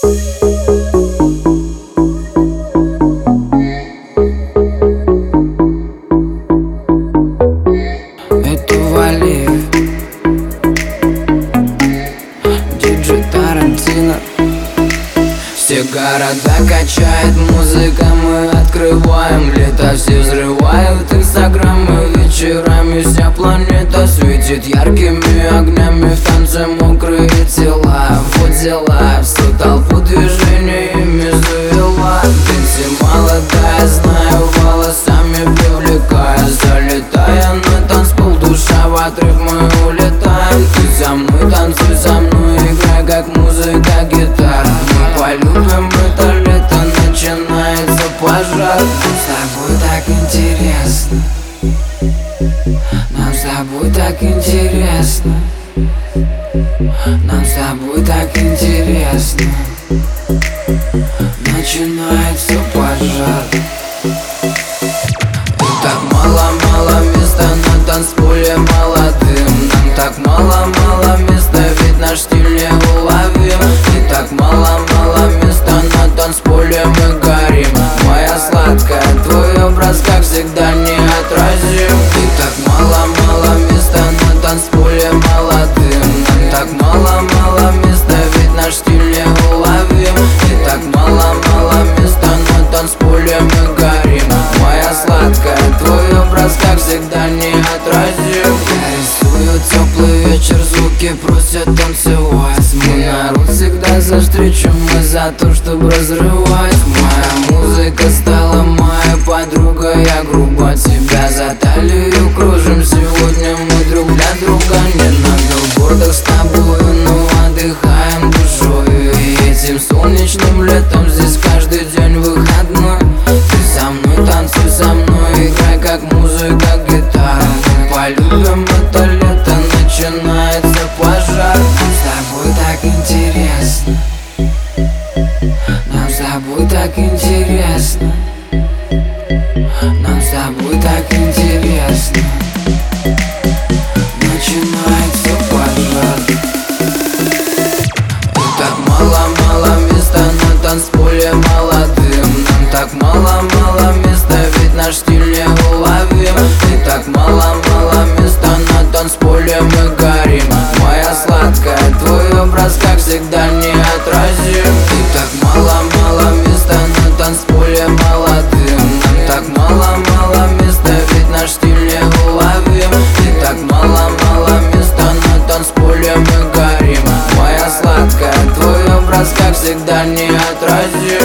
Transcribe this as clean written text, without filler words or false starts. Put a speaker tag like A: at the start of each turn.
A: Это Валиев, диджей Тарантино. Все города качает музыка, мы открываем лето. Все взрывают инстаграмы, вечерами вся планета светит яркими огнями. В танце мокрые тела, вот дела, всю толпу движениями завела. Ты молодая, знаю, волосами привлекая. Залетая на танцпол, душа в отрыв, мы улетаем. Ты за мной, танцуй за мной, играй как музыка, гитара. Мы полюбим это лето, начинается пожар. Нам с тобой так интересно, нам с тобой так интересно, нам с тобой так интересно. Начинается пожар. И так мало-мало места на танцполе молодым. Нам так мало-мало места, ведь наш стиль не уловим. И так мало-мало места на танцполе, мы горим. Моя сладкая, твой образ, как всегда, неотразим. И так мало-мало места на танцполе молодым. Нам так мало-мало места, ведь наш стиль не уловим. И так мало-мало места на танцполе, мы горим. Моя сладкая, твой образ, как всегда, неотразим. Я рисую теплый вечер, звуки просят танцевать. Мой народ всегда за встречу, мы за то, чтобы разрывать. Моя музыка стала моя подруга, я грубо тебя за талию кружим. Сегодня мы друг для друга не на билбордах с тобою, но отдыхаем душой. И этим солнечным летом здесь каждый день выходной. Ты со мной, танцуй со мной, играй как музыка, гитара. Мы полюбим это лето, начинается пожар. Нам с тобой так интересно, нам с тобой так интересно, нам с тобой так интересно. Начинается пожар. И так мало-мало места на танцполе молодым. Нам так мало-мало места, ведь наш стиль не уловим. И так мало-мало места на танцполе, мы горим. Моя сладкая, твой образ, как всегда, неотразим. И так мало-мало места на танцполе молодым. Нам так мало-мало места, ведь наш стиль не уловим. И так мало-мало места на танцполе, мы горим. Моя сладкая, твой образ, как всегда, неотразим.